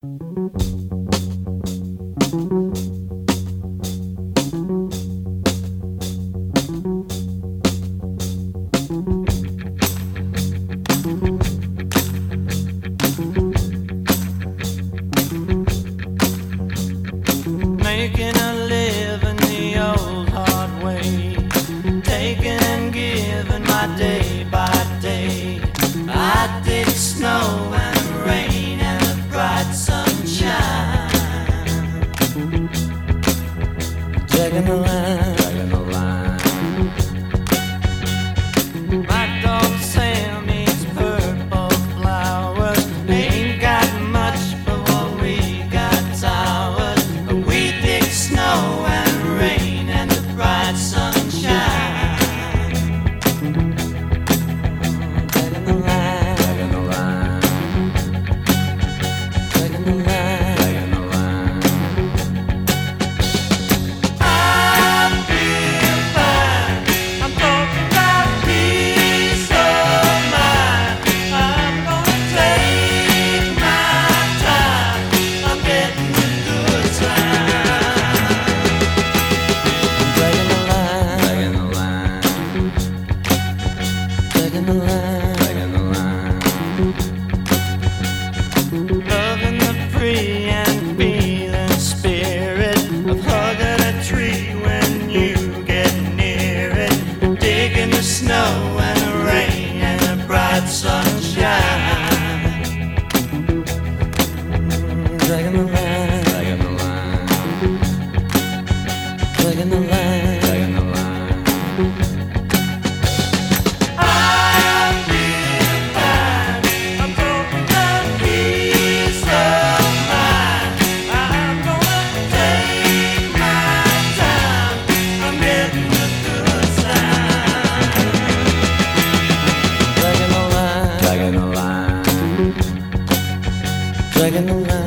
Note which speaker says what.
Speaker 1: Making a living the old hard way, taking and giving my day by day. I dig snow and rain and the bright sunshine. Dragging the line, dragging the line. My dog Sam eats purple flowers. Ain't got much, but what we got's ours. We dig snow and rain and the bright sunshine. Dragging the line, dragging the line, dragging the line, dragging the line. I feel fine. I'm talking about peace of mind. I'm gonna take my time. I'm getting the good time. Dragging the line, dragging the line, dragging the line, dragging the line. Loving the free and feeling spirit of hugging a tree when you get near it, digging the snow and the rain and the bright sunshine. Dragging the line, dragging the line, dragging the line, dragging the line. I feel fine. I'm talking about peace of mind. I'm gonna take my time. I'm getting the good time. Dragging the line, dragging the line, dragging the line.